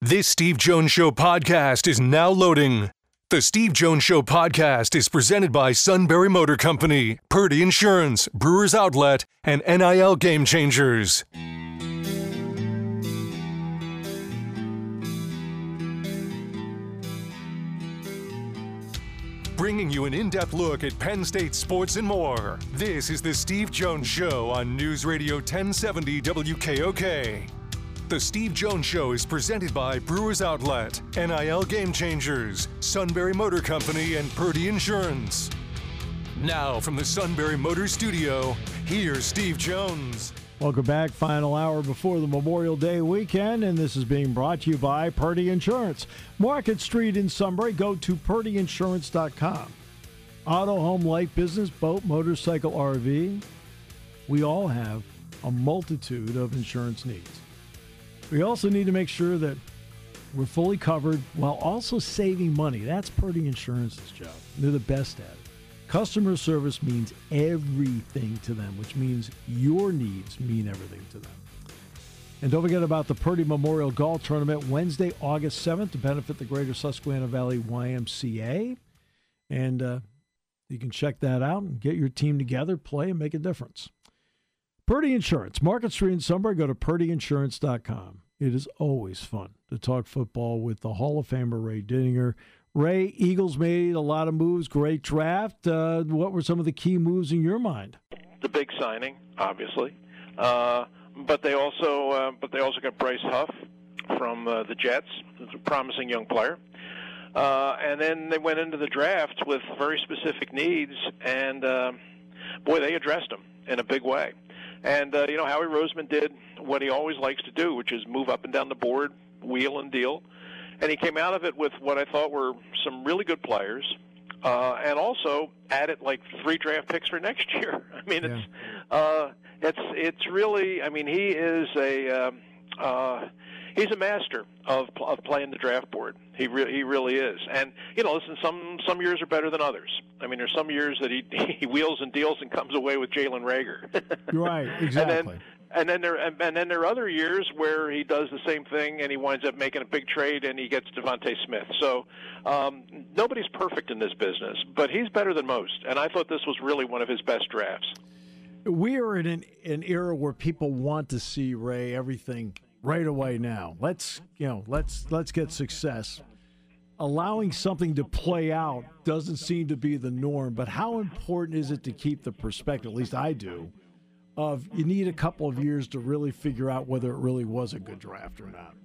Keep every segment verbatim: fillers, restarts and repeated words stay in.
This Steve Jones Show podcast is now loading. The Steve Jones Show podcast is presented by Sunbury Motor Company, Purdy Insurance, Brewers Outlet, and N I L Game Changers. Bringing you an in-depth look at Penn State sports and more. This is the Steve Jones Show on News Radio ten seventy W K O K. The Steve Jones Show is presented by Brewers Outlet, N I L Game Changers, Sunbury Motor Company, and Purdy Insurance. Now from the Sunbury Motor Studio, here's Steve Jones. Welcome back. Final hour before the Memorial Day weekend, and this is being brought to you by Purdy Insurance. Market Street in Sunbury. Go to purdy insurance dot com. Auto, home, life, business, boat, motorcycle, R V. We all have a multitude of insurance needs. We also need to make sure that we're fully covered while also saving money. That's Purdy Insurance's job. They're the best at it. Customer service means everything to them, which means your needs mean everything to them. And don't forget about the Purdy Memorial Golf Tournament Wednesday, August seventh to benefit the Greater Susquehanna Valley Y M C A. And uh, you can check that out and get your team together, play, and make a difference. Purdy Insurance, Market Street in Sunbury. Go to purdy insurance dot com. It is always fun to talk football with the Hall of Famer Ray Didinger. Ray, Eagles made a lot of moves, great draft. Uh, what were some of the key moves in your mind? The big signing, obviously, uh, but they also uh, but they also got Bryce Huff from uh, the Jets, who's a promising young player. Uh, and then they went into the draft with very specific needs, and uh, boy, they addressed them in a big way. And, uh, you know, Howie Roseman did what he always likes to do, which is move up and down the board, wheel and deal. And he came out of it with what I thought were some really good players, uh, and also added like three draft picks for next year. I mean, yeah. it's uh, it's it's really. I mean, he is a um, uh, he's a master of of playing the draft board. He re- he really is. And you know, listen, some some years are better than others. I mean, there's some years that he he wheels and deals and comes away with Jalen Reagor. Right, exactly. And then, And then there, and, and then there are other years where he does the same thing, and he winds up making a big trade, and he gets Devontae Smith. So um, nobody's perfect in this business, but he's better than most. And I thought this was really one of his best drafts. We are in an, an era where people want to see Ray everything right away now. Let's you know, let's let's get success. Allowing something to play out doesn't seem to be the norm. But how important is it to keep the perspective? At least I do. Of you need a couple of years to really figure out whether it really was a good draft or not.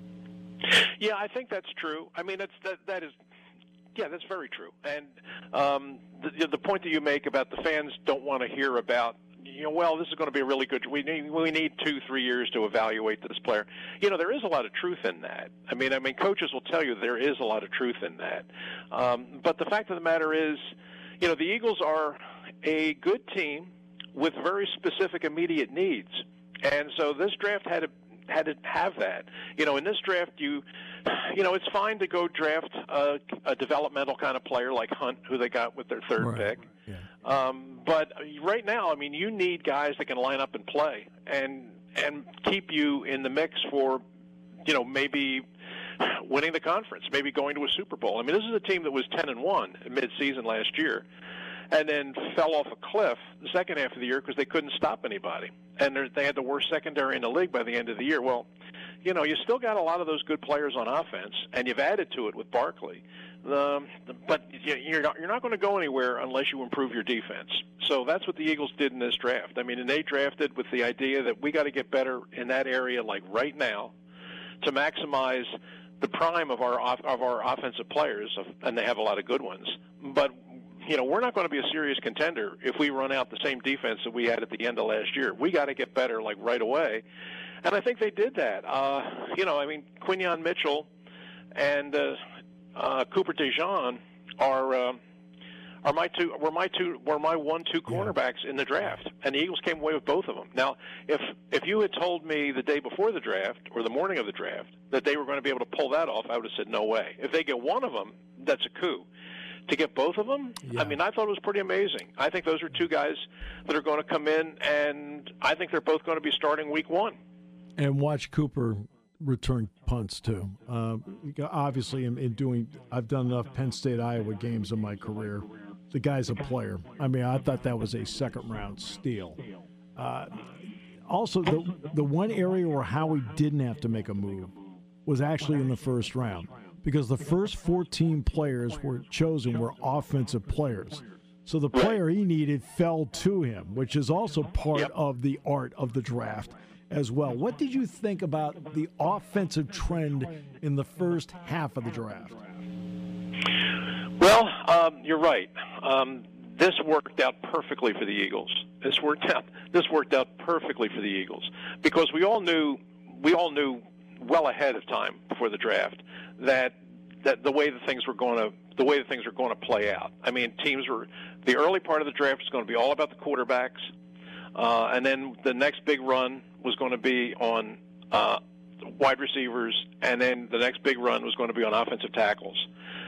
Yeah, I think that's true. I mean, that's that that is, yeah, that's very true. And um, the the point that you make about the fans don't want to hear about, you know, well, this is going to be a really good. We need we need two three years to evaluate this player. You know, there is a lot of truth in that. I mean, I mean, coaches will tell you there is a lot of truth in that. Um, but the fact of the matter is, you know, the Eagles are a good team with very specific immediate needs. And so this draft had to had to have that. You know, in this draft, you you know, it's fine to go draft a, a developmental kind of player like Hunt, who they got with their third right. pick. Yeah. Um, but right now, I mean, you need guys that can line up and play and and keep you in the mix for, you know, maybe winning the conference, maybe going to a Super Bowl. I mean, this is a team that was ten and one mid-season last year, and then fell off a cliff the second half of the year because they couldn't stop anybody. And they had the worst secondary in the league by the end of the year. Well, you know, you still got a lot of those good players on offense, and you've added to it with Barkley. Um, but you're not, you're not going to go anywhere unless you improve your defense. So that's what the Eagles did in this draft. I mean, and they drafted with the idea that we got to get better in that area, like right now, to maximize the prime of our of our offensive players, and they have a lot of good ones. But you know, we're not going to be a serious contender if we run out the same defense that we had at the end of last year. We got to get better, like, right away. And I think they did that. Uh, you know, I mean, Quinyon Mitchell and uh, uh, Cooper DeJean are uh, are my two were my two were my one two cornerbacks in the draft, and the Eagles came away with both of them. Now, if if you had told me the day before the draft or the morning of the draft that they were going to be able to pull that off, I would have said no way. If they get one of them, that's a coup. To get both of them, yeah. I mean, I thought it was pretty amazing. I think those are two guys that are going to come in, and I think they're both going to be starting week one. And watch Cooper return punts too. Uh, obviously, in, in doing, I've done enough Penn State Iowa games in my career. The guy's a player. I mean, I thought that was a second round steal. Uh, also, the the one area where Howie didn't have to make a move was actually in the first round, because the first fourteen players were chosen were offensive players. So the player he needed fell to him, which is also part yep. of the art of the draft as well. What did you think about the offensive trend in the first half of the draft? Well, um, you're right. Um, this worked out perfectly for the Eagles. This worked out. This worked out perfectly for the Eagles because we all knew we all knew well ahead of time before the draft that that the way the things were going to the way the things were going to play out. I mean, teams were the early part of the draft was going to be all about the quarterbacks, uh, and then the next big run was going to be on uh, wide receivers, and then the next big run was going to be on offensive tackles.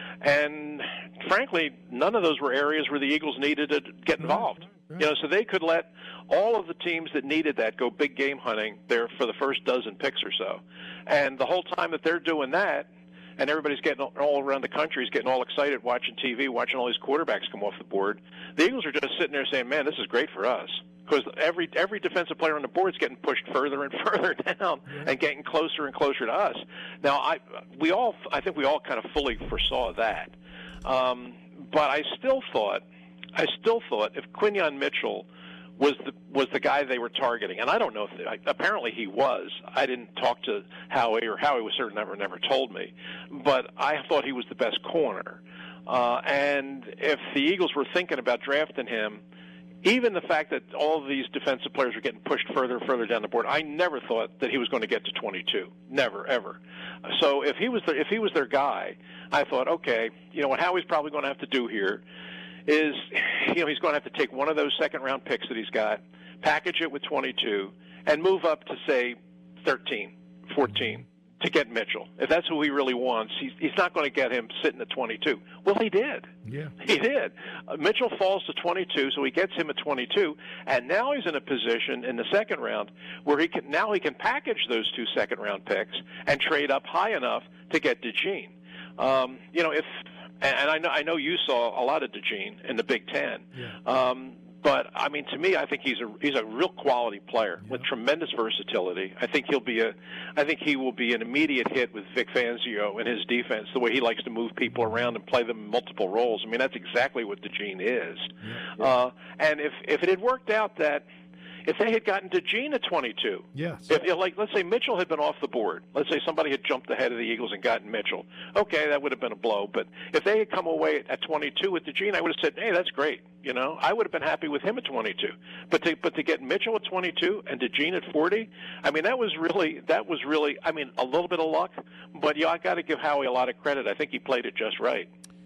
And frankly, none of those were areas where the Eagles needed to get involved. You know, so they could let all of the teams that needed that go big game hunting there for the first dozen picks or so. And the whole time that they're doing that, and everybody's getting all around the country is getting all excited watching T V, watching all these quarterbacks come off the board, the Eagles are just sitting there saying, man, this is great for us. Because every every defensive player on the board is getting pushed further and further down and getting closer and closer to us. Now, I we all I think we all kind of fully foresaw that, um, but I still thought I still thought if Quinyon Mitchell was the was the guy they were targeting, and I don't know if they, apparently he was. I didn't talk to Howie, or Howie was certain never never told me, but I thought he was the best corner. Uh, and if the Eagles were thinking about drafting him, even the fact that all of these defensive players are getting pushed further and further down the board, I never thought that he was going to get to twenty-two. Never, ever. So if he was the, if he was their guy, I thought, okay, you know what Howie's probably going to have to do here is, you know, he's going to have to take one of those second-round picks that he's got, package it with twenty-two, and move up to, say, thirteen, fourteen to get Mitchell. If that's who he really wants, he's, he's not going to get him sitting at twenty-two. Well, he did. Yeah. He did. Uh, Mitchell falls to twenty-two, so he gets him at twenty-two, and now he's in a position in the second round where he can now he can package those two second-round picks and trade up high enough to get DeJean. Um, you know, if and I know I know you saw a lot of DeJean in the Big Ten. Yeah. Um, But I mean, to me, I think he's a he's a real quality player with tremendous versatility. I think he'll be a, I think he will be an immediate hit with Vic Fangio and his defense. The way he likes to move people around and play them in multiple roles. I mean, that's exactly what DeJean is. Yeah. Uh, and if if it had worked out that if they had gotten DeJean at twenty-two, yes, if, if like let's say Mitchell had been off the board, let's say somebody had jumped ahead of the Eagles and gotten Mitchell, okay, that would have been a blow. But if they had come away at twenty-two with DeJean, I would have said, hey, that's great. You know, I would have been happy with him at twenty-two. But to but to get Mitchell at twenty-two and DeJean at forty, I mean, that was really that was really, I mean, a little bit of luck. But yeah, I got to give Howie a lot of credit. I think he played it just right.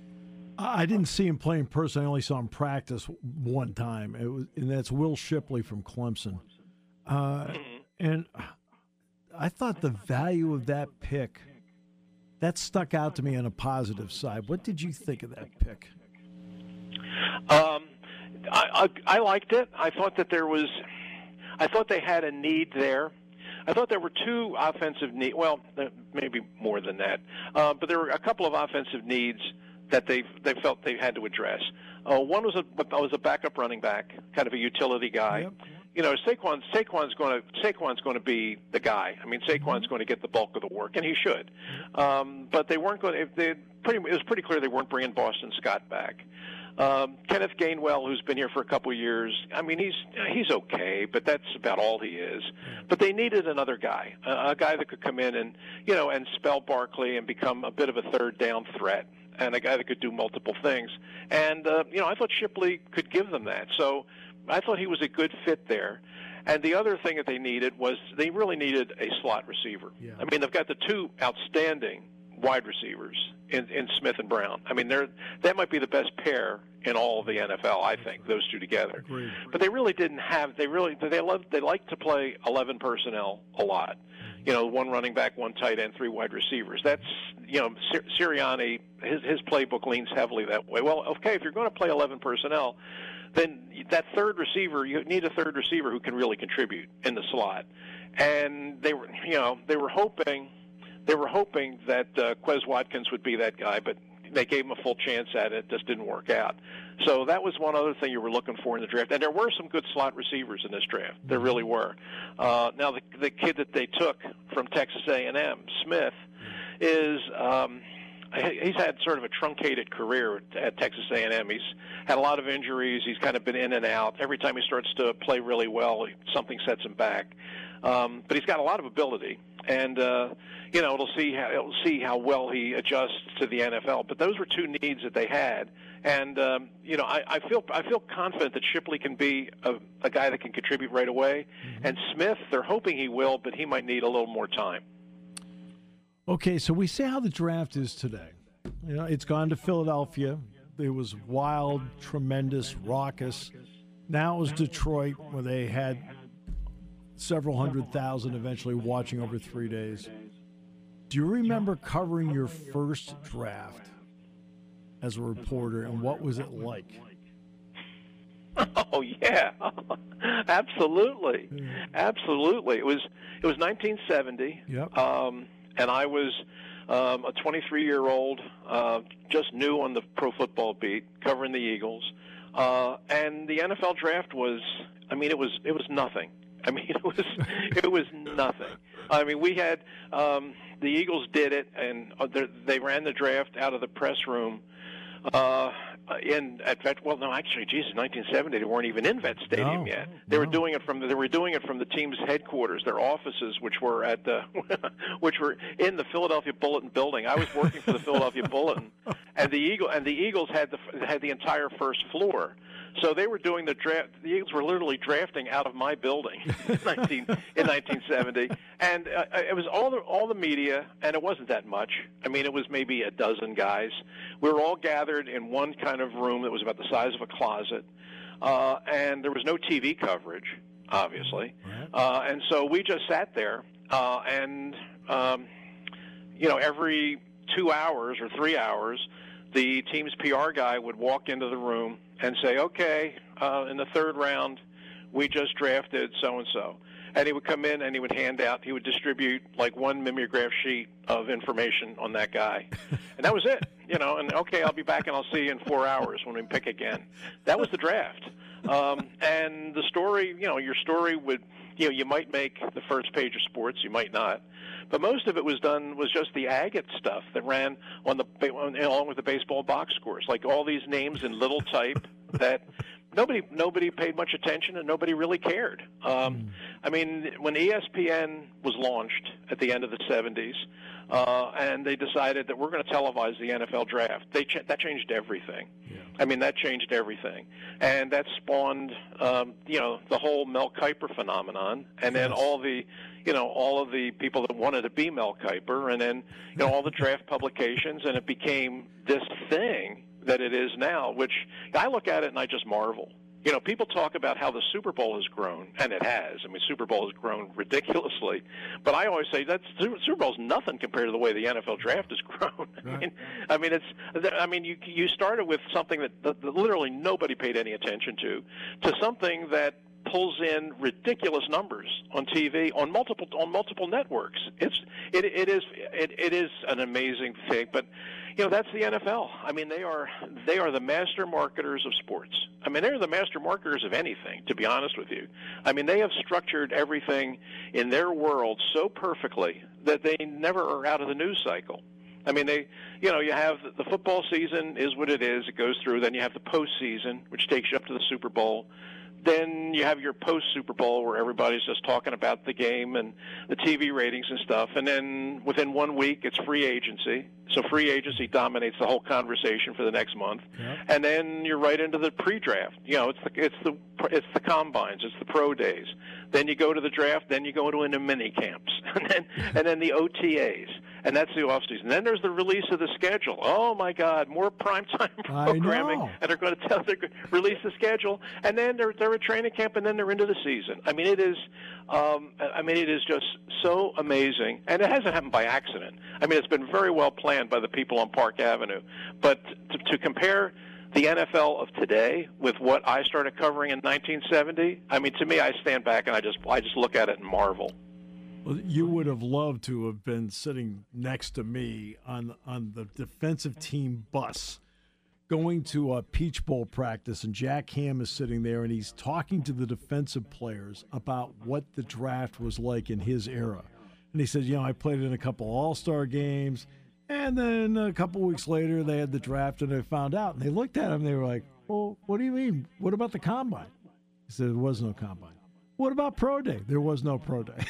I didn't see him play in person. I only saw him practice one time. It was, and that's Will Shipley from Clemson. Uh, and I thought the value of that pick, that stuck out to me on a positive side. What did you think of that pick? Um, I, I, I liked it. I thought that there was, I thought they had a need there. I thought there were two offensive needs. Well, maybe more than that. Uh, but there were a couple of offensive needs that they they felt they had to address. Uh, one was a was a backup running back, kind of a utility guy. Yep. You know, Saquon Saquon's going to Saquon's going to be the guy. I mean, Saquon's going to get the bulk of the work, and he should. Um, but they weren't going. If they pretty, it was pretty clear they weren't bringing Boston Scott back. Um, Kenneth Gainwell, who's been here for a couple of years, I mean, he's he's okay, but that's about all he is. But they needed another guy, a, a guy that could come in and you know and spell Barkley and become a bit of a third down threat, and a guy that could do multiple things. And uh, you know, I thought Shipley could give them that. So I thought he was a good fit there. And the other thing that they needed was they really needed a slot receiver. Yeah. I mean, they've got the two outstanding wide receivers in, in Smith and Brown. I mean, they're that might be the best pair in all of the N F L. I think those two together. Agreed. But they really didn't have. They really they love they like to play eleven personnel a lot. You know, one running back, one tight end, three wide receivers. That's you know, Sir, Sirianni. His his playbook leans heavily that way. Well, okay, if you're going to play eleven personnel, then that third receiver, you need a third receiver who can really contribute in the slot. and they were, you know, they were hoping, they were hoping that uh, Quez Watkins would be that guy, but they gave him a full chance at it. It just didn't work out. So that was one other thing you were looking for in the draft. And there were some good slot receivers in this draft. There really were. Uh, now, the, the kid that they took from Texas A and M, Smith, is um, he's had sort of a truncated career at Texas A and M. He's had a lot of injuries. He's kind of been in and out. Every time he starts to play really well, something sets him back. Um, but he's got a lot of ability. And, uh, you know, it'll see how it'll see how well he adjusts to the N F L. But those were two needs that they had, and um, you know, I, I feel I feel confident that Shipley can be a, a guy that can contribute right away. Mm-hmm. And Smith, they're hoping he will, but he might need a little more time. Okay, so we see how the draft is today. You know, it's gone to Philadelphia. It was wild, tremendous, raucous. Now it was Detroit, where they had several hundred thousand eventually watching over three days. Do you remember covering your first draft as a reporter, and what was it like? Oh yeah, absolutely, absolutely. It was it was nineteen seventy, yep. um, and I was um, a twenty-three-year-old, uh, just new on the pro football beat, covering the Eagles, uh, and the N F L draft was. I mean, it was it was nothing. I mean, it was it was nothing. I mean, we had um, the Eagles did it, and they ran the draft out of the press room. Uh, in at Vet, well, no, actually, geez, in nineteen seventy, they weren't even in Vet Stadium no, yet. They no. were doing it from the, they were doing it from the team's headquarters, their offices, which were at the which were in the Philadelphia Bulletin building. I was working for the Philadelphia Bulletin, and the Eagle and the Eagles had the had the entire first floor. So they were doing the draft. The Eagles were literally drafting out of my building in nineteen in nineteen seventy, and uh, it was all the all the media, and it wasn't that much. I mean, it was maybe a dozen guys. We were all gathered in one kind of room that was about the size of a closet, uh, and there was no T V coverage, obviously, uh, and so we just sat there, uh, and um, you know, every two hours or three hours, the team's P R guy would walk into the room and say, okay, uh, in the third round, we just drafted so-and-so. And he would come in and he would hand out, he would distribute like one mimeograph sheet of information on that guy. And that was it, you know, and okay, I'll be back and I'll see you in four hours when we pick again. That was the draft. Um, and the story, you know, your story would, you know, you might make the first page of sports, you might not. But most of it was done was just the agate stuff that ran on the along with the baseball box scores, like all these names in little type that nobody nobody paid much attention and nobody really cared. Um, I mean, when E S P N was launched at the end of the seventies, uh, and they decided that we're going to televise the N F L draft, they ch- that changed everything. Yeah. I mean, that changed everything, and that spawned, um, you know, the whole Mel Kiper phenomenon, and then all the, you know, all of the people that wanted to be Mel Kiper, and then, you know, all the draft publications, and it became this thing that it is now, which I look at it and I just marvel. You know, people talk about how the Super Bowl has grown, and it has. I mean, Super Bowl has grown ridiculously. But I always say that Super Bowl's nothing compared to the way the N F L draft has grown. I mean, I mean, it's. I mean, you you started with something that, that, that literally nobody paid any attention to, to something that pulls in ridiculous numbers on T V on multiple on multiple networks. It's it it is it, it is an amazing thing, but. You know, that's the N F L. I mean, they are they are the master marketers of sports. I mean, they're the master marketers of anything, to be honest with you. I mean, they have structured everything in their world so perfectly that they never are out of the news cycle. I mean, they, you know, you have the football season is what it is. It goes through. Then you have the postseason, which takes you up to the Super Bowl. Then you have your post-Super Bowl where everybody's just talking about the game and the T V ratings and stuff. And then within one week, it's free agency. So free agency dominates the whole conversation for the next month. Yep. And then you're right into the pre-draft. You know, it's the it's the it's the combines, it's the pro days. Then you go to the draft. Then you go to into mini camps, and then and then the O T As, and that's the offseason. Then there's the release of the schedule. Oh my God, more primetime programming, and they're going to tell they release the schedule, and then they're they're at training camp, and then they're into the season. I mean, it is, um, I mean, it is just so amazing, and it hasn't happened by accident. I mean, it's been very well planned by the people on Park Avenue. But to, to compare the N F L of today with what I started covering in nineteen seventy, I mean, to me, I stand back and I just I just look at it and marvel. Well, you would have loved to have been sitting next to me on on the defensive team bus going to a Peach Bowl practice, and Jack Ham is sitting there, and he's talking to the defensive players about what the draft was like in his era. And he said, you know, I played in a couple All-Star games, and then a couple weeks later they had the draft, and they found out. And they looked at him, and they were like, well, what do you mean? What about the combine? He said, there was no combine. What about pro day? There was no pro day.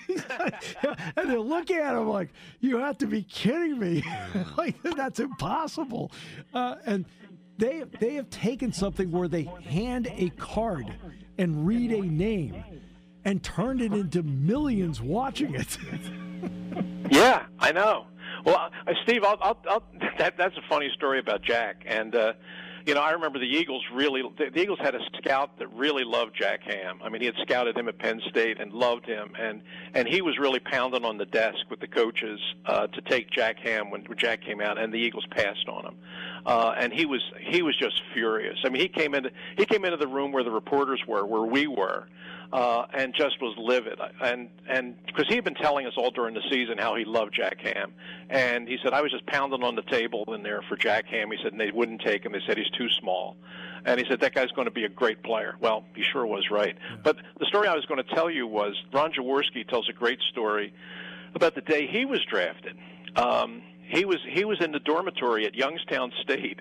And they're looking at him like, you have to be kidding me. Like, that's impossible. Uh, and they they have taken something where they hand a card and read a name and turned it into millions watching it. Yeah, I know. Well, uh, Steve, I'll, I'll, I'll, that, that's a funny story about Jack. And, uh, you know, I remember the Eagles really – the Eagles had a scout that really loved Jack Ham. I mean, he had scouted him at Penn State and loved him. And, and he was really pounding on the desk with the coaches uh, to take Jack Ham when Jack came out, and the Eagles passed on him. Uh, and he was he was just furious. I mean, he came into he came into the room where the reporters were, where we were, uh, and just was livid. And and because he had been telling us all during the season how he loved Jack Ham, and he said I was just pounding on the table in there for Jack Ham. He said and they wouldn't take him. They said he's too small, and he said that guy's going to be a great player. Well, he sure was right. Yeah. But the story I was going to tell you was Ron Jaworski tells a great story about the day he was drafted. Um, He was he was in the dormitory at Youngstown State.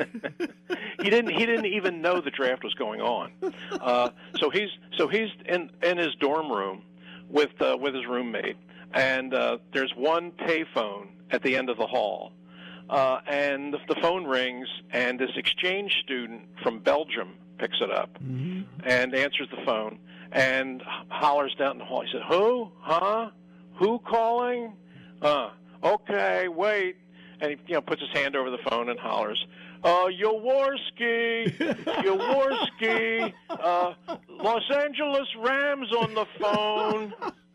he didn't he didn't even know the draft was going on. Uh, so he's so he's in, in his dorm room with uh, with his roommate, and uh, there's one payphone at the end of the hall, uh, and the, the phone rings, and this exchange student from Belgium picks it up mm-hmm. and answers the phone and hollers down the hall. He said, "Who? Huh? Who calling? Uh." Okay, wait. And he, you know, puts his hand over the phone and hollers, uh, Jaworski, Jaworski, uh, Los Angeles Rams on the phone.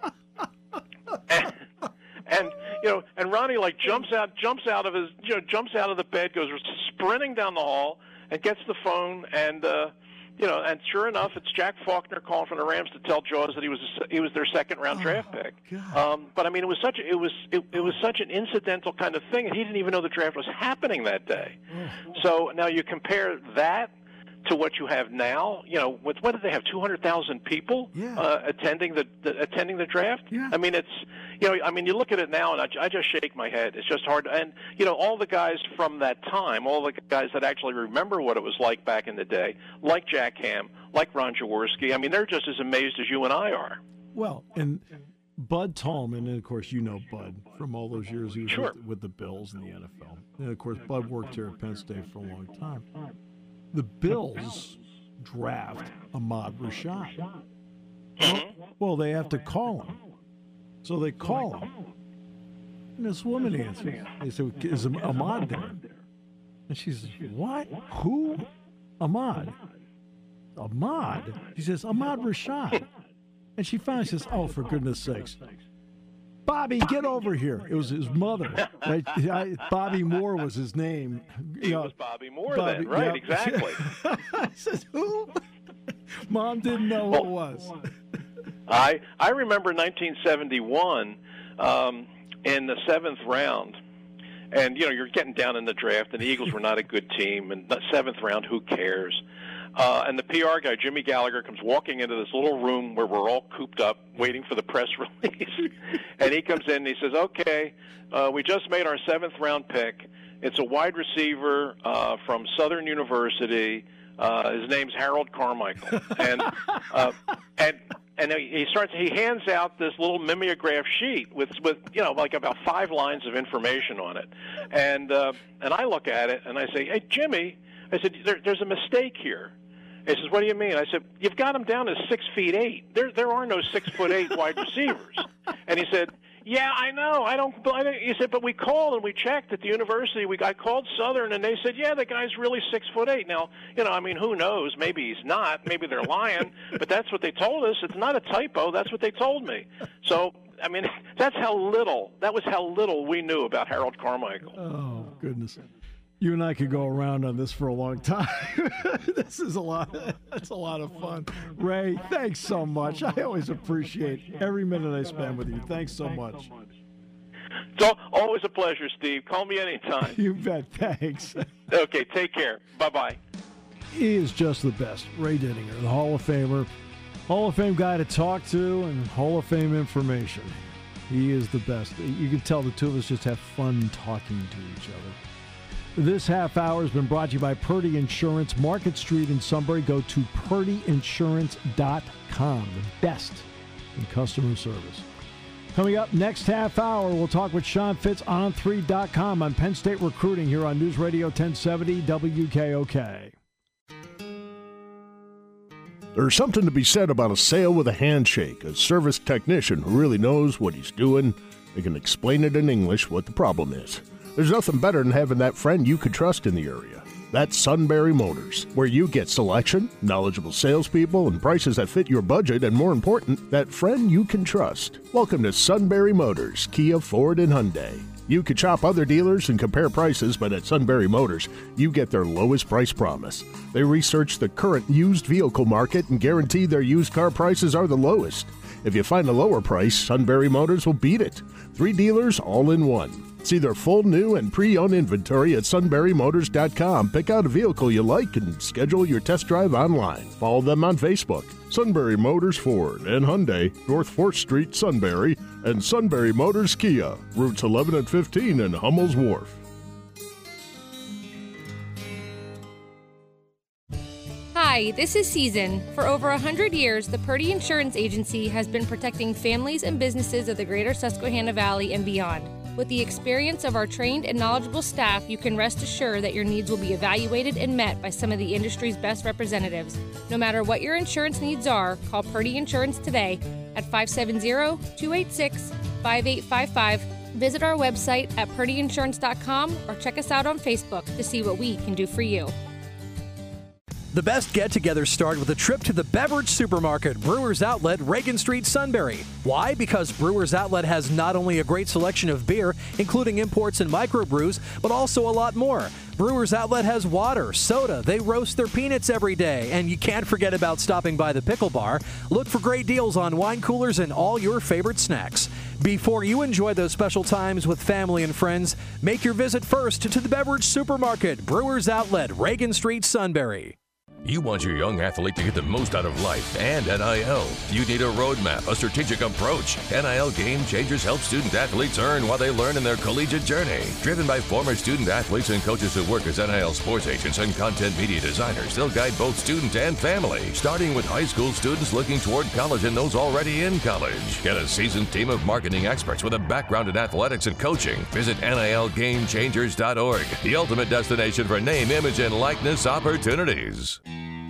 And, and, you know, and Ronnie, like, jumps out, jumps out of his, you know, jumps out of the bed, goes sprinting down the hall, and gets the phone, and, uh, you know, and sure enough, it's Jack Faulkner calling from the Rams to tell Jaws that he was he was their second round draft oh, pick. Um, but I mean, it was such it was it, it was such an incidental kind of thing, and he didn't even know the draft was happening that day. Oh. So now you compare that to what you have now. You know, what, what did they have? Two hundred thousand people yeah. uh, attending the, the attending the draft. Yeah. I mean, it's you know, I mean, you look at it now, and I, I just shake my head. It's just hard. And you know, all the guys from that time, all the guys that actually remember what it was like back in the day, like Jack Ham, like Ron Jaworski. I mean, they're just as amazed as you and I are. Well, and Bud Tallman, and of course you know Bud from all those years he was sure. with, with the Bills in the N F L. And of course, Bud worked here at Penn State for a long time. The Bills draft Ahmad Rashad. Mm-hmm. Well, they have to call him. So they call him. And this woman answers. They say, is Ahmad there? And she says, what? Who? Ahmad. Ahmad? She says, Ahmad Rashad. And she finally says, oh, for goodness sakes. Bobby, get over here. It was his mother. Right? I, Bobby Moore was his name. He you know, was Bobby Moore Bobby, then, right? Yep. Exactly. I said, who? Mom didn't know well, who it was. I I remember nineteen seventy-one um, in the seventh round, and you know you're getting down in the draft, and the Eagles were not a good team, and the seventh round, who cares? Uh, and the P R guy, Jimmy Gallagher, comes walking into this little room where we're all cooped up waiting for the press release. And he comes in and he says, okay, uh, we just made our seventh round pick. It's a wide receiver uh, from Southern University. Uh, his name's Harold Carmichael. And uh, and and he starts. He hands out this little mimeograph sheet with with you know like about five lines of information on it. And uh, and I look at it and I say, hey, Jimmy, I said, there, there's a mistake here. He says, what do you mean? I said, you've got him down as six feet eight. There, there are no six foot eight wide receivers. And he said, yeah, I know. I don't. I don't. He said, but we called and we checked at the university. We I called Southern and they said, yeah, the guy's really six foot eight. Now, you know, I mean, who knows? Maybe he's not. Maybe they're lying. But that's what they told us. It's not a typo. That's what they told me. So, I mean, that's how little. That was how little we knew about Harold Carmichael. Oh goodness. You and I could go around on this for a long time. This is a lot. That's a lot of fun. Ray, thanks so much. I always appreciate every minute I spend with you. Thanks so much. It's always a pleasure, Steve. Call me anytime. You bet. Thanks. Okay, take care. Bye-bye. He is just the best. Ray Didinger, the Hall of Famer. Hall of Fame guy to talk to and Hall of Fame information. He is the best. You can tell the two of us just have fun talking to each other. This half hour has been brought to you by Purdy Insurance, Market Street in Sunbury. Go to purdy insurance dot com, the best in customer service. Coming up next half hour, we'll talk with Sean Fitz on three dot com on Penn State recruiting here on News Radio ten seventy W K O K. There's something to be said about a sale with a handshake, a service technician who really knows what he's doing. They can explain it in English what the problem is. There's nothing better than having that friend you could trust in the area. That's Sunbury Motors, where you get selection, knowledgeable salespeople, and prices that fit your budget, and more important, that friend you can trust. Welcome to Sunbury Motors, Kia, Ford, and Hyundai. You could shop other dealers and compare prices, but at Sunbury Motors, you get their lowest price promise. They research the current used vehicle market and guarantee their used car prices are the lowest. If you find a lower price, Sunbury Motors will beat it. Three dealers all in one. See their full new and pre-owned inventory at sunbury motors dot com. Pick out a vehicle you like and schedule your test drive online. Follow them on Facebook. Sunbury Motors Ford and Hyundai, North fourth Street, Sunbury, and Sunbury Motors Kia, routes eleven and fifteen in Hummel's Wharf. Hi, this is Season. For over one hundred years, the Purdy Insurance Agency has been protecting families and businesses of the greater Susquehanna Valley and beyond. With the experience of our trained and knowledgeable staff, you can rest assured that your needs will be evaluated and met by some of the industry's best representatives. No matter what your insurance needs are, call Purdy Insurance today at five seven zero, two eight six, five eight five five. Visit our website at purdy insurance dot com or check us out on Facebook to see what we can do for you. The best get-togethers start with a trip to the Beverage Supermarket, Brewers Outlet, Reagan Street, Sunbury. Why? Because Brewers Outlet has not only a great selection of beer, including imports and microbrews, but also a lot more. Brewers Outlet has water, soda, they roast their peanuts every day, and you can't forget about stopping by the Pickle Bar. Look for great deals on wine coolers and all your favorite snacks. Before you enjoy those special times with family and friends, make your visit first to the Beverage Supermarket, Brewers Outlet, Reagan Street, Sunbury. You want your young athlete to get the most out of life and N I L. You need a roadmap, a strategic approach. N I L Game Changers help student athletes earn while they learn in their collegiate journey. Driven by former student athletes and coaches who work as N I L sports agents and content media designers, they'll guide both student and family, starting with high school students looking toward college and those already in college. Get a seasoned team of marketing experts with a background in athletics and coaching. Visit N I L game changers dot org, the ultimate destination for name, image, and likeness opportunities.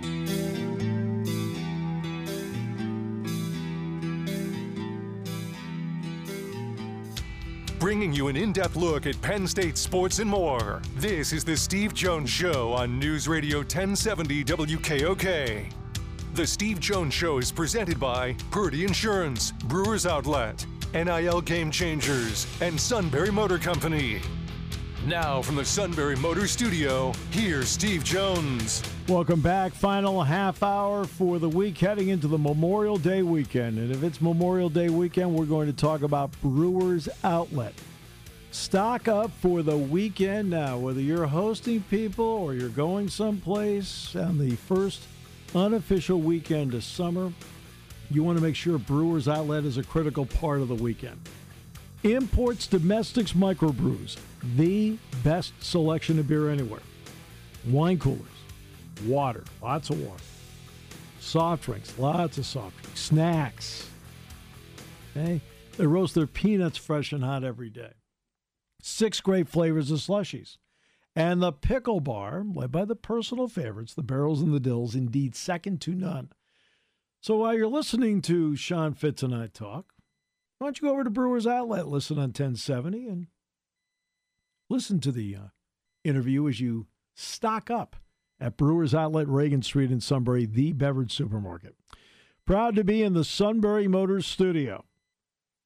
Bringing you an in-depth look at Penn State sports and more. This is the Steve Jones Show on News Radio ten seventy W K O K. The Steve Jones Show is presented by Purdy Insurance, Brewers Outlet, N I L Game Changers, and Sunbury Motor Company. Now from the Sunbury Motor Studio, here's Steve Jones. Welcome back. Final half hour for the week heading into the Memorial Day weekend. And if it's Memorial Day weekend, we're going to talk about Brewers Outlet. Stock up for the weekend now, whether you're hosting people or you're going someplace on the first unofficial weekend of summer. You want to make sure Brewers Outlet is a critical part of the weekend. Imports, domestics, microbrews, the best selection of beer anywhere. Wine coolers, water, lots of water. Soft drinks, lots of soft drinks. Snacks. Okay? They roast their peanuts fresh and hot every day. Six great flavors of slushies. And the Pickle Bar, led by the personal favorites, the Barrels and the Dills, indeed second to none. So while you're listening to Sean Fitz and I talk, why don't you go over to Brewers Outlet, listen on ten seventy, and listen to the uh, interview as you stock up at Brewers Outlet, Reagan Street in Sunbury, the beverage supermarket. Proud to be in the Sunbury Motors studio.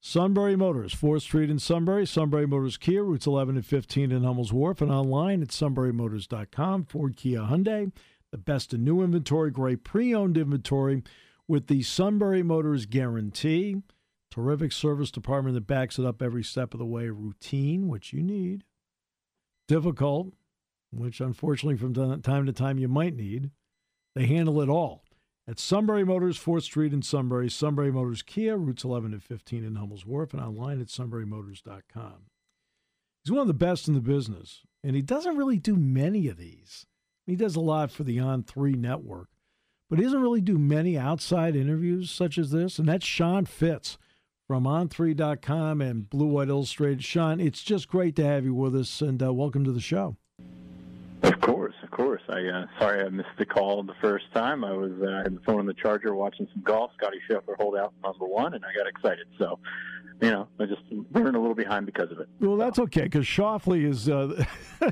Sunbury Motors, fourth Street in Sunbury. Sunbury Motors Kia, routes eleven and fifteen in Hummel's Wharf, and online at sunbury motors dot com. Ford, Kia, Hyundai, the best in new inventory, great pre-owned inventory with the Sunbury Motors guarantee. Terrific service department that backs it up every step of the way. Routine, which you need. Difficult, which unfortunately from time to time you might need. They handle it all. At Sunbury Motors, fourth Street in Sunbury. Sunbury Motors Kia, routes eleven and fifteen in Hummel's Wharf, and online at sunbury motors dot com. He's one of the best in the business, and he doesn't really do many of these. He does a lot for the On three network, but he doesn't really do many outside interviews such as this, and that's Sean Fitz from on three dot com and Blue White Illustrated. Sean, it's just great to have you with us, and uh, welcome to the show. Of course, of course. I uh, sorry I missed the call the first time. I was uh, I had the phone on the charger watching some golf. Scotty Scheffler hold out number one, and I got excited. So, you know, I just running a little behind because of it. Well, that's okay, because Schauffele is uh,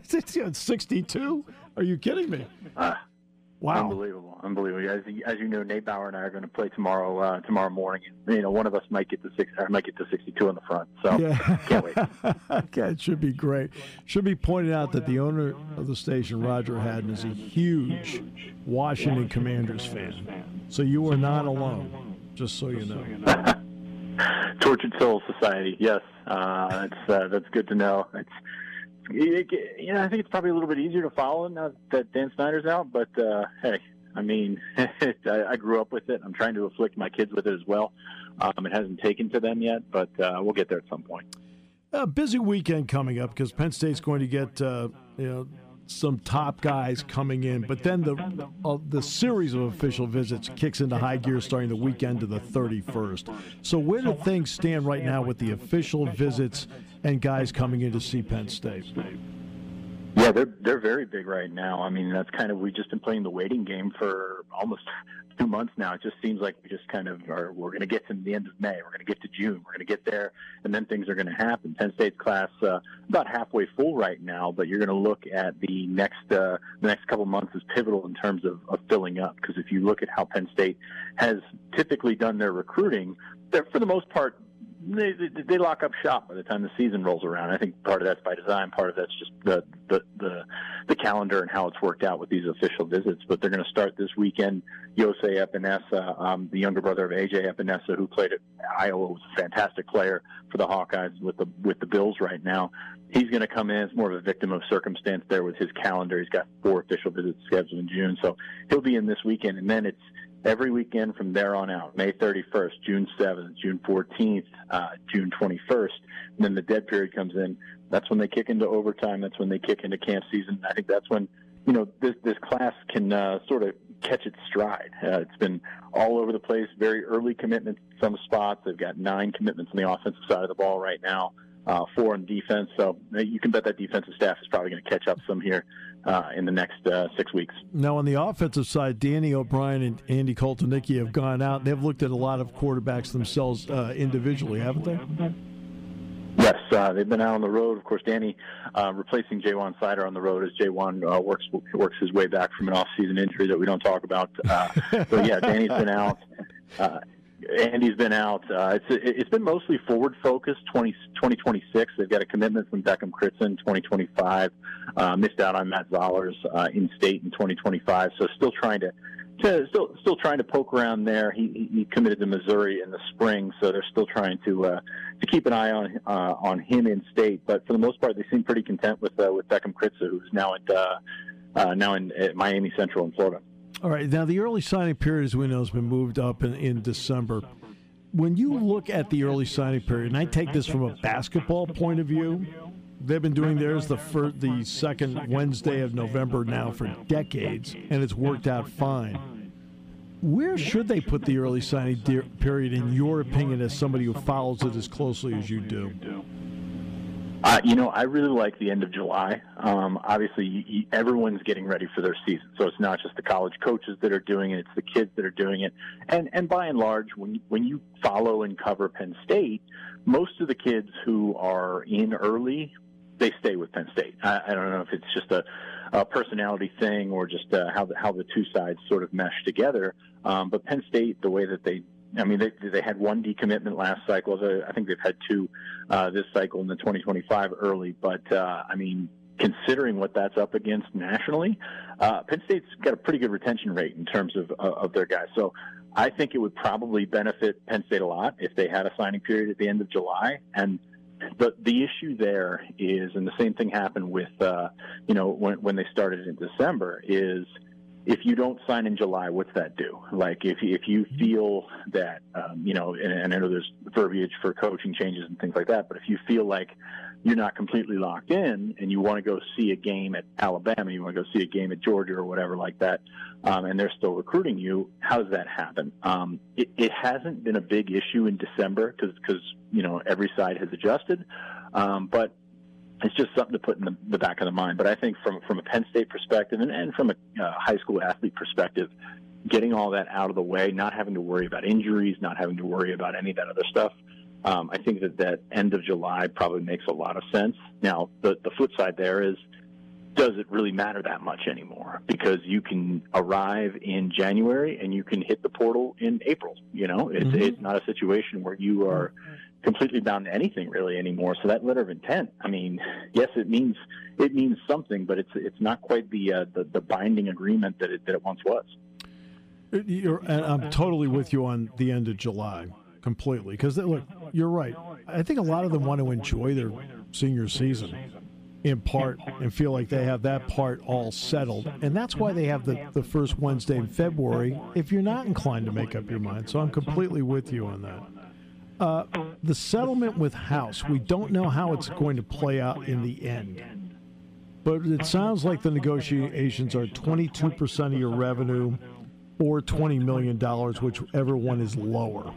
sixty-two. Are you kidding me? Uh, wow, unbelievable, unbelievable. As, as you know, Nate Bauer and I are going to play tomorrow uh, tomorrow morning. And, you know, one of us might get to six, or might get to sixty-two on the front. So, yeah. Can't wait. Okay, it should be great. Should be pointed out that the owner of the station, Roger Haddon, is a huge Washington Commanders fan. So you are not alone, just so you know. Tortured Soul Society, yes. Uh, that's uh, that's good to know. It's it, you know, I think it's probably a little bit easier to follow now that Dan Snyder's out. But uh, hey, I mean, I, I grew up with it. I'm trying to afflict my kids with it as well. Um, it hasn't taken to them yet, but uh, we'll get there at some point. A busy weekend coming up because Penn State's going to get uh, you know some top guys coming in, but then the uh, the series of official visits kicks into high gear starting the weekend to the thirty-first. So where do things stand right now with the official visits and guys coming in to see Penn State? Yeah, they're they're very big right now. I mean, that's kind of, we've just been playing the waiting game for almost two months now. It just seems like we just kind of are, we're going to get to the end of May. We're going to get to June. We're going to get there, and then things are going to happen. Penn State's class uh, about halfway full right now, but you're going to look at the next uh, the next couple months as pivotal in terms of, of filling up. Because if you look at how Penn State has typically done their recruiting, they're for the most part, They, they they lock up shop by the time the season rolls around. I think part of that's by design. Part of that's just the the the, the calendar and how it's worked out with these official visits. But they're going to start this weekend. Yosei Epinesa, um, the younger brother of A J Epinesa, who played at Iowa, was a fantastic player for the Hawkeyes with the with the Bills right now. He's going to come in as more of a victim of circumstance there with his calendar. He's got four official visits scheduled in June, so he'll be in this weekend, and then it's every weekend from there on out, May thirty-first, June seventh, June fourteenth, uh, June twenty-first. And then the dead period comes in. That's when they kick into overtime. That's when they kick into camp season. I think that's when, you know, this, this class can uh, sort of catch its stride. Uh, it's been all over the place, very early commitments in some spots. They've got nine commitments on the offensive side of the ball right now, uh, four on defense. So you can bet that defensive staff is probably going to catch up some here Uh, in the next uh, six weeks. Now, on the offensive side, Danny O'Brien and Andy Koltonicki have gone out. They've looked at a lot of quarterbacks themselves uh, individually, haven't they? Yes, uh, they've been out on the road. Of course, Danny uh, replacing Jaywan Sider on the road as Jaywan uh, works works his way back from an off-season injury that we don't talk about. Uh, but, yeah, Danny's been out. Uh, Andy's been out. Uh, it's it's been mostly forward focused. twenty twenty-six. They've got a commitment from Beckham Critson. twenty twenty-five. Uh, missed out on Matt Zollers uh, in state in twenty twenty-five. So still trying to, to still still trying to poke around there. He, he committed to Missouri in the spring, so they're still trying to uh, to keep an eye on uh, on him in state. But for the most part, they seem pretty content with uh, with Beckham Critson, who's now at uh, uh, now in at Miami Central in Florida. All right. Now, the early signing period, as we know, has been moved up in, in December. When you look at the early signing period, and I take this from a basketball point of view, they've been doing theirs the first, the second Wednesday of November now for decades, and it's worked out fine. Where should they put the early signing de- period, in your opinion, as somebody who follows it as closely as you do? Uh, you know, I really like the end of July. Um, obviously, you, you, everyone's getting ready for their season, so it's not just the college coaches that are doing it; it's the kids that are doing it. And and by and large, when when you follow and cover Penn State, most of the kids who are in early, they stay with Penn State. I, I don't know if it's just a, a personality thing or just uh, how the, how the two sides sort of mesh together. Um, but Penn State, the way that they I mean, they they had one decommitment last cycle. I think they've had two uh, this cycle in the twenty twenty-five early. But, uh, I mean, considering what that's up against nationally, uh, Penn State's got a pretty good retention rate in terms of uh, of their guys. So I think it would probably benefit Penn State a lot if they had a signing period at the end of July. And the the issue there is, and the same thing happened with, uh, you know, when when they started in December, is if you don't sign in July, what's that do? Like if if you feel that, um, you know, and, and I know there's verbiage for coaching changes and things like that, but if you feel like you're not completely locked in and you want to go see a game at Alabama, you want to go see a game at Georgia or whatever like that, um, and they're still recruiting you, how does that happen? Um, it, it hasn't been a big issue in December because, you know, every side has adjusted, um, but it's just something to put in the, the back of the mind. But I think from from a Penn State perspective and, and from a uh, high school athlete perspective, getting all that out of the way, not having to worry about injuries, not having to worry about any of that other stuff, um, I think that that end of July probably makes a lot of sense. Now, the, the flip side there is, does it really matter that much anymore? Because you can arrive in January and you can hit the portal in April. You know, it's, mm-hmm. it's not a situation where you are completely bound to anything really anymore. So that letter of intent, I mean, yes, it means it means something, but it's it's not quite the uh, the, the binding agreement that it that it once was. You're, and I'm totally with you on the end of July, completely. Because look, you're right. I think a lot of them want to enjoy their senior season in part and feel like they have that part all settled, and that's why they have the the first Wednesday in February. If you're not inclined to make up your mind, so I'm completely with you on that. Uh, the settlement with House, we don't know how it's going to play out in the end. But it sounds like the negotiations are twenty-two percent of your revenue or twenty million dollars, whichever one is lower.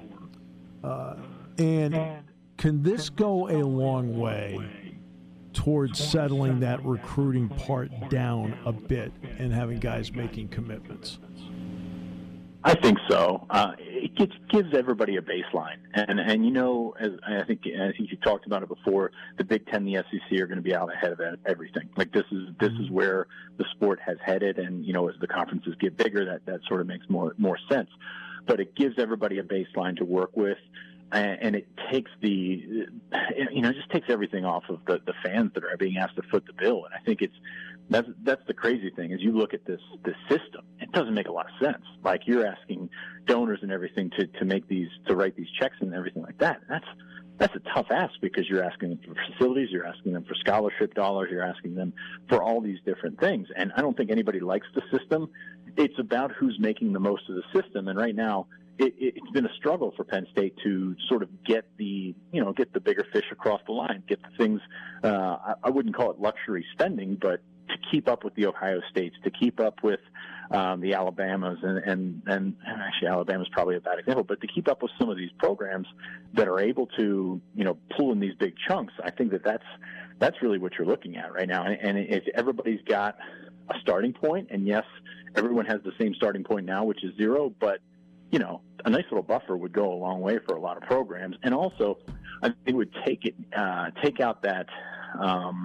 Uh, and can this go a long way towards settling that recruiting part down a bit and having guys making commitments? I think so. Uh, it gives, gives everybody a baseline, and and you know, as I think I think you talked about it before. The Big Ten, the S E C are going to be out ahead of everything. Like this is this is where the sport has headed, and you know, as the conferences get bigger, that, that sort of makes more more sense. But it gives everybody a baseline to work with, and, and it takes the you know, it just takes everything off of the, the fans that are being asked to foot the bill. And I think it's That's that's the crazy thing is you look at this this system, it doesn't make a lot of sense. Like you're asking donors and everything to, to make these to write these checks and everything like that. That's that's a tough ask because you're asking them for facilities, you're asking them for scholarship dollars, you're asking them for all these different things. And I don't think anybody likes the system. It's about who's making the most of the system. And right now, it, it's been a struggle for Penn State to sort of get the, you know, get the bigger fish across the line, get the things. Uh, I, I wouldn't call it luxury spending, but to keep up with the Ohio States, to keep up with um, the Alabamas, and, and, and actually Alabama's probably a bad example, but to keep up with some of these programs that are able to, you know, pull in these big chunks, I think that that's, that's really what you're looking at right now. And, and if everybody's got a starting point, and yes, everyone has the same starting point now, which is zero, but, you know, a nice little buffer would go a long way for a lot of programs. And also, I think it would take it, uh, take out that, um,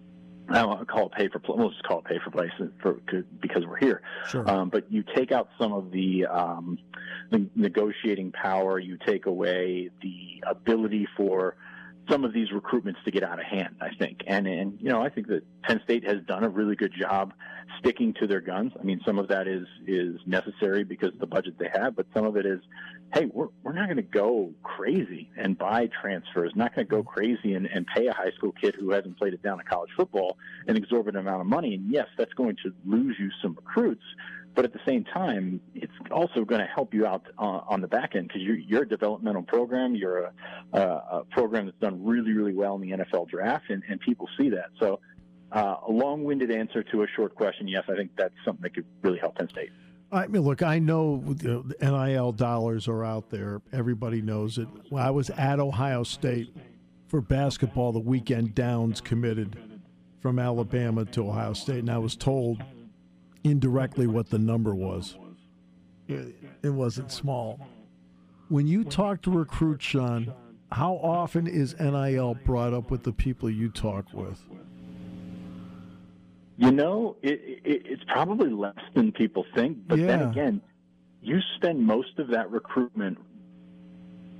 I don't want to call it pay for play. We'll just call it pay for play for, because we're here. Sure. Um, but you take out some of the, um, the negotiating power. You take away the ability for some of these recruitments to get out of hand, I think. And, and, you know, I think that Penn State has done a really good job sticking to their guns. I mean, some of that is, is necessary because of the budget they have, but some of it is, hey, we're, we're not going to go crazy and buy transfers, not going to go crazy and, and pay a high school kid who hasn't played it down in college football an exorbitant amount of money. And yes, that's going to lose you some recruits. But at the same time, it's also going to help you out uh, on the back end because you're, you're a developmental program. You're a, a, a program that's done really, really well in the N F L draft, and, and people see that. So uh, a long-winded answer to a short question, yes, I think that's something that could really help Penn State. I mean, look, I know the N I L dollars are out there. Everybody knows it. When I was at Ohio State for basketball, the weekend Downs committed from Alabama to Ohio State, and I was told indirectly what the number was. It wasn't small. When you talk to recruits, Sean, how often is N I L brought up with the people you talk with? You know, it, it, it's probably less than people think. But yeah. then again, you spend most of that recruitment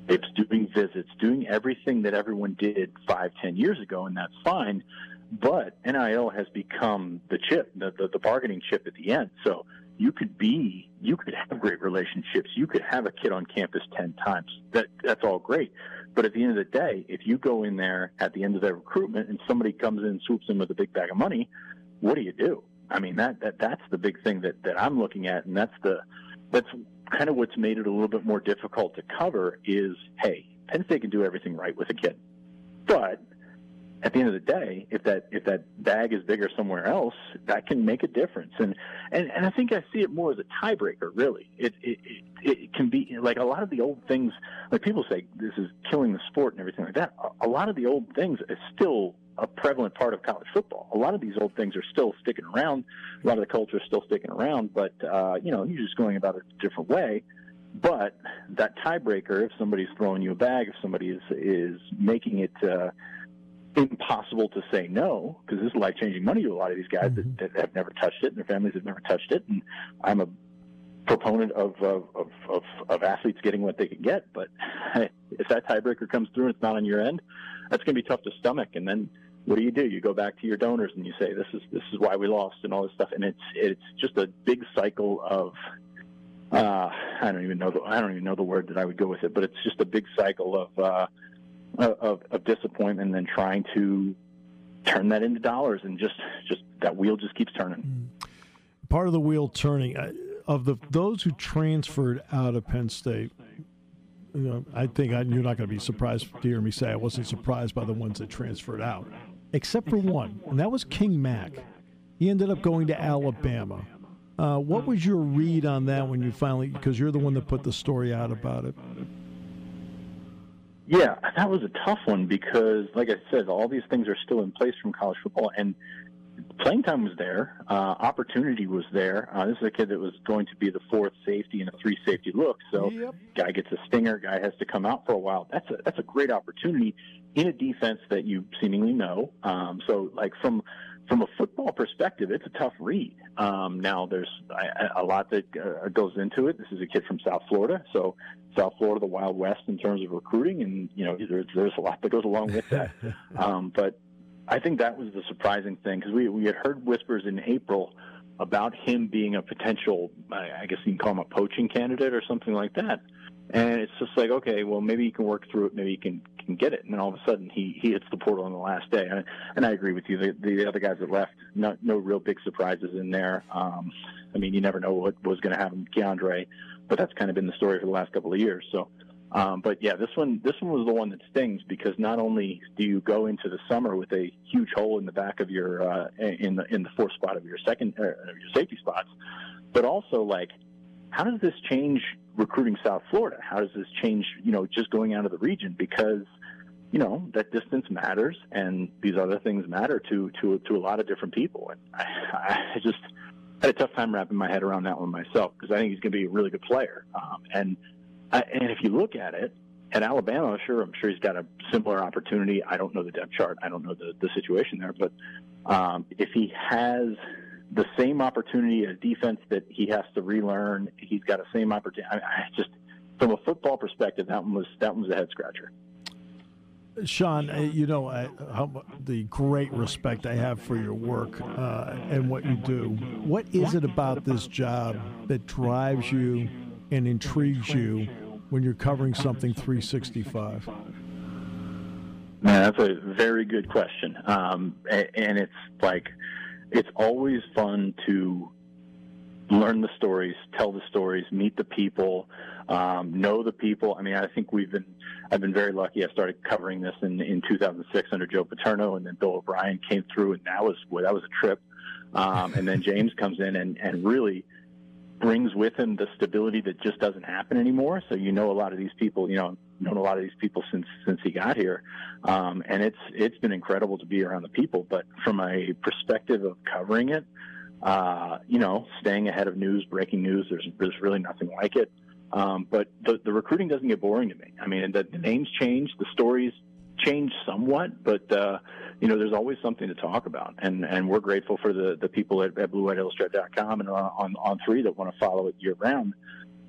It's doing visits, doing everything that everyone did five, ten years ago, and that's fine. But N I L has become the chip, the, the, the bargaining chip at the end. So you could be, you could have great relationships. You could have a kid on campus ten times. That that's all great. But at the end of the day, if you go in there at the end of their recruitment and somebody comes in and swoops in with a big bag of money, what do you do? I mean, that, that that's the big thing that, that I'm looking at, and that's the that's kind of what's made it a little bit more difficult to cover is, hey, Penn State can do everything right with a kid. But at the end of the day, if that if that bag is bigger somewhere else, that can make a difference. And and, and I think I see it more as a tiebreaker, really. It, it it it can be like a lot of the old things, like people say this is killing the sport and everything like that. A lot of the old things is still a prevalent part of college football. A lot of these old things are still sticking around. A lot of the culture is still sticking around, but, uh, you know, you're just going about it a different way. But that tiebreaker, if somebody's throwing you a bag, if somebody is, is making it uh, impossible to say no, because this is life-changing money to a lot of these guys mm-hmm. that, that have never touched it, and their families have never touched it. And I'm a proponent of, of, of, of, of athletes getting what they can get. But if that tiebreaker comes through and it's not on your end, that's going to be tough to stomach. And then what do you do? You go back to your donors and you say, this is this is why we lost and all this stuff. And it's it's just a big cycle of uh, I don't even know the I don't even know the word that I would go with it, but it's just a big cycle of uh, of, of disappointment and then trying to turn that into dollars, and just just that wheel just keeps turning. Part of the wheel turning uh, of the those who transferred out of Penn State. You know, I think I, you're not going to be surprised to hear me say I wasn't surprised by the ones that transferred out, except for one, and that was King Mack. He ended up going to Alabama. Uh, what was your read on that when you finally, because you're the one that put the story out about it? Yeah, that was a tough one because, like I said, all these things are still in place from college football, and playing time was there. Uh, opportunity was there. Uh, this is a kid that was going to be the fourth safety in a three safety look. So yep. Guy gets a stinger, guy has to come out for a while. That's a, that's a great opportunity in a defense that you seemingly know. Um, so like from, from a football perspective, it's a tough read. Um, now there's a, a lot that uh, goes into it. This is a kid from South Florida. So South Florida, the Wild West in terms of recruiting. And, you know, there's, there's a lot that goes along with that. um, but, I think that was the surprising thing because we we had heard whispers in April about him being a potential, I guess you can call him a poaching candidate or something like that. And it's just like, okay, well, maybe you can work through it, maybe you can, can get it. And then all of a sudden he, he hits the portal on the last day. And, and I agree with you. The, the other guys that left, no, no real big surprises in there. Um, I mean, you never know what was going to happen with Keandre, but that's kind of been the story for the last couple of years. So. Um, but yeah, this one, this one was the one that stings because not only do you go into the summer with a huge hole in the back of your, uh, in the, in the fourth spot of your second, uh, your safety spots, but also like, how does this change recruiting South Florida? How does this change, you know, just going out of the region? Because, you know, that distance matters and these other things matter to, to, to a lot of different people. And I, I just had a tough time wrapping my head around that one myself because I think he's going to be a really good player. Um, and, And if you look at it, at Alabama, sure, I'm sure he's got a similar opportunity. I don't know the depth chart. I don't know the, the situation there. But um, if he has the same opportunity, a defense that he has to relearn, he's got the same opportunity. I, I just, from a football perspective, that one was that one was a head scratcher. Sean, uh, you know uh, how, the great respect I have for your work uh, and what you do. What is it about this job that drives you and intrigues you when you're covering something three sixty-five? Man, that's a very good question. Um, and it's like, it's always fun to learn the stories, tell the stories, meet the people, um, know the people. I mean, I think we've been, I've been very lucky. I started covering this in, in two thousand six under Joe Paterno, and then Bill O'Brien came through, and that was, well, that was a trip. Um, and then James comes in and, and really brings with him the stability that just doesn't happen anymore. So you know a lot of these people, you know, known a lot of these people since since he got here, um, and it's it's been incredible to be around the people. But from a perspective of covering it, uh, you know, staying ahead of news, breaking news, there's there's really nothing like it. Um, but the, the recruiting doesn't get boring to me. I mean, the, the names change, the stories change somewhat, but uh, you know, there's always something to talk about, and and we're grateful for the, the people at, at Blue White Illustrated dot com and on on three that want to follow it year round.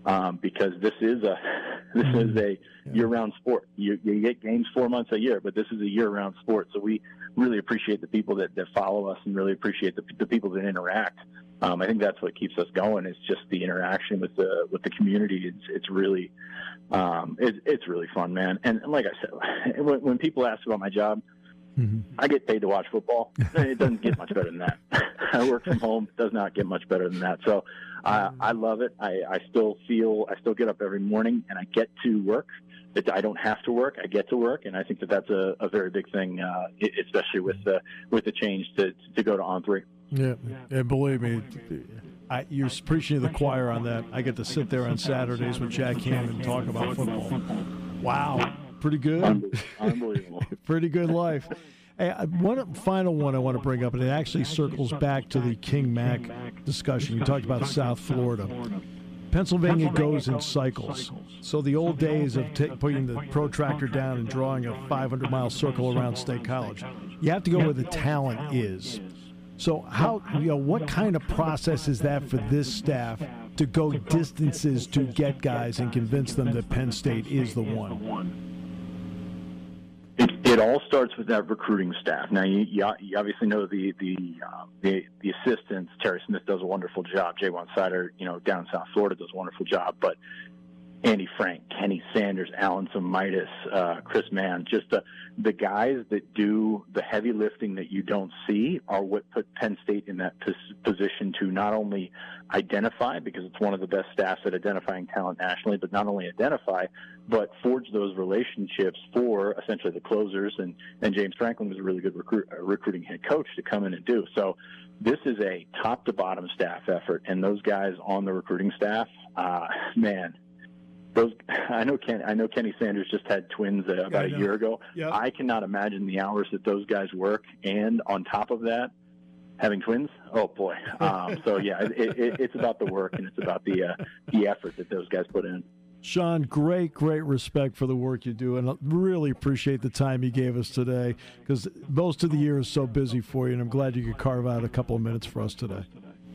um, because this is a this is a year-round sport. You, you get games four months a year, but this is a year-round sport. So we really appreciate the people that, that follow us, and really appreciate the, the people that interact. Um, I think that's what keeps us going. Is just the interaction with the with the community. It's it's really um, it, it's really fun, man. And, and like I said, when, when people ask about my job, mm-hmm. I get paid to watch football. It doesn't get much better than that. I work from home. It does not get much better than that. So uh, I love it. I, I still feel I still get up every morning and I get to work. It, I don't have to work. I get to work, and I think that that's a, a very big thing, uh, especially with the with the change to to go to on three. Yeah, and believe me, I, you're preaching to the choir on that. I get to sit there on Saturdays with Jack Ham and talk about football. Wow, pretty good. Unbelievable. Pretty good life. Hey, one final one I want to bring up, and it actually circles back to the King Mac discussion. You talked about South Florida. Pennsylvania goes in cycles. So the old days of t- putting the protractor down and drawing a five hundred mile circle around State College, you have to go where the talent is. So how, you know, what kind of process is that for this staff to go distances to get guys and convince them that Penn State is the one? It, it all starts with that recruiting staff. Now, you, you, you obviously know the the, uh, the the assistants. Terry Smith does a wonderful job. Jay Sider, you know, down in South Florida, does a wonderful job. But Andy Frank, Kenny Sanders, Alan Samitis, uh, Chris Mann, just the, the guys that do the heavy lifting that you don't see are what put Penn State in that pos- position to not only identify, because it's one of the best staffs at identifying talent nationally, but not only identify, but forge those relationships for essentially the closers. And, and James Franklin was a really good recruit, uh, recruiting head coach to come in and do. So this is a top to bottom staff effort. And those guys on the recruiting staff, uh, man, Those, I know Ken, I know Kenny Sanders just had twins uh, about a year ago. Yep. I cannot imagine the hours that those guys work, and on top of that, having twins. Oh boy! Um, so yeah, it, it, it's about the work, and it's about the uh, the effort that those guys put in. Sean, great, great respect for the work you do, and I really appreciate the time you gave us today, because most of the year is so busy for you, and I'm glad you could carve out a couple of minutes for us today.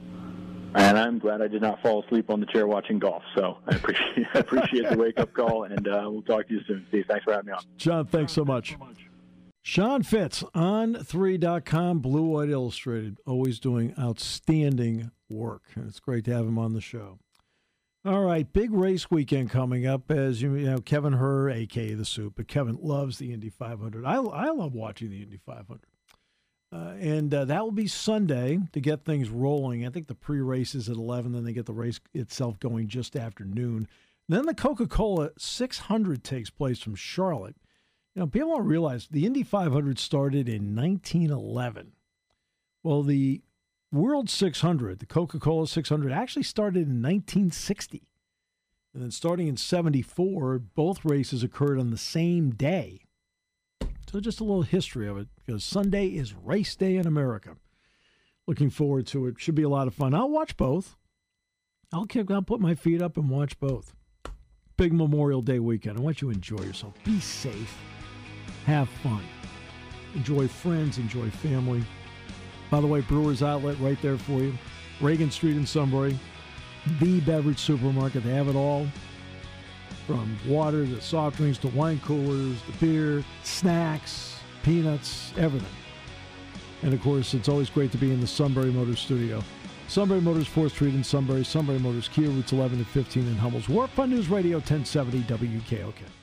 And I'm glad I did not fall asleep on the chair watching golf. So I appreciate, I appreciate the wake-up call, and uh, we'll talk to you soon, Steve. Thanks for having me on. John, thanks so much. Sean Fitz, on three dot com, Blue White Illustrated, always doing outstanding work. And it's great to have him on the show. All right, big race weekend coming up. As you know, Kevin Herr, a k a. The Soup, but Kevin loves the Indy five hundred. I, I love watching the Indy five hundred. Uh, and uh, that will be Sunday to get things rolling. I think the pre-race is at eleven, then they get the race itself going just after noon. And then the Coca-Cola six hundred takes place from Charlotte. You know, people don't realize the Indy five hundred started in nineteen eleven. Well, the World six hundred, the Coca-Cola six hundred, actually started in nineteen sixty. And then starting in seventy-four, both races occurred on the same day. So just a little history of it, because Sunday is race day in America. Looking forward to it. Should be a lot of fun. I'll watch both. I'll kick, I'll put my feet up and watch both. Big Memorial Day weekend. I want you to enjoy yourself. Be safe. Have fun. Enjoy friends. Enjoy family. By the way, Brewers Outlet right there for you. Reagan Street in Sunbury. The beverage supermarket. They have it all. From water to soft drinks to wine coolers to beer, snacks, peanuts, everything. And, of course, it's always great to be in the Sunbury Motors studio. Sunbury Motors, fourth Street in Sunbury. Sunbury Motors, Kia, routes eleven and fifteen in Hummel's Wharf on News Radio ten seventy W K O K.